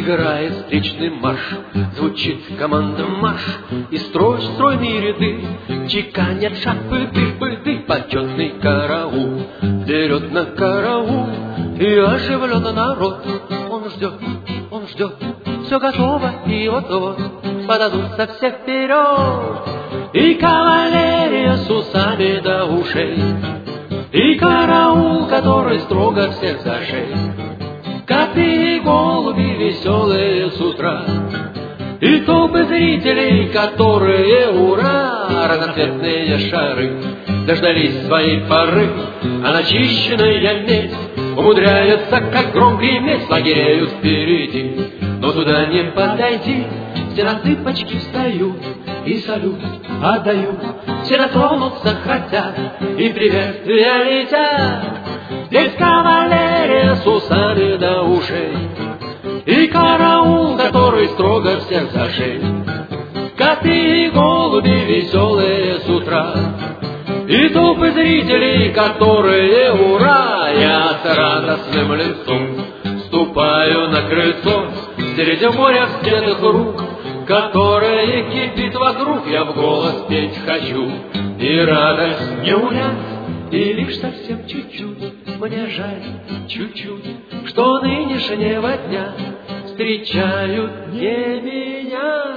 играет встречный марш, звучит команда марш, и стройные ряды чеканят шаг пыты, почетный караул берет на караул, и оживленный народ. Он ждет, все готово, и вот-вот подадутся все вперед. И кавалерия с усами до ушей, и караул, который строго всех за шею. Коты и голуби веселые с утра, и толпы зрителей, которые, ура, разноцветные шары дождались своей поры, а начищенная медь умудряется, как громкий меч, лагереют впереди. Но туда не подойти, все на цыпочки встают и салют отдают, все дотронуться хотят и приветствия летят. Здесь кавалерия с усами до ушей, и караул, который строго всех за шею. Коты и голуби веселые с утра, и толпы зрителей, которые, ура, я с радостным лицом ступаю на крыльцо среди моря вспетых рук, которое кипит вокруг. Я в голос петь хочу, и радость не унять, и лишь совсем чуть-чуть мне жаль, чуть-чуть, что нынешнего дня встречают не меня.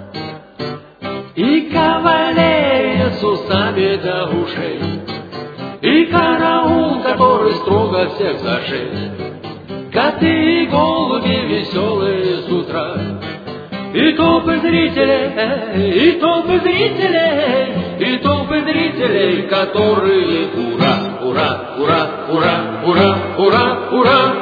И кавалерия с усами до ушей, и караул, который строго всех за шею. Коты и голуби веселые с утра, и толпы зрителей, и толпы зрителей, и толпы зрителей, которые, ура, ура, ура, ура, ура, ура, ура.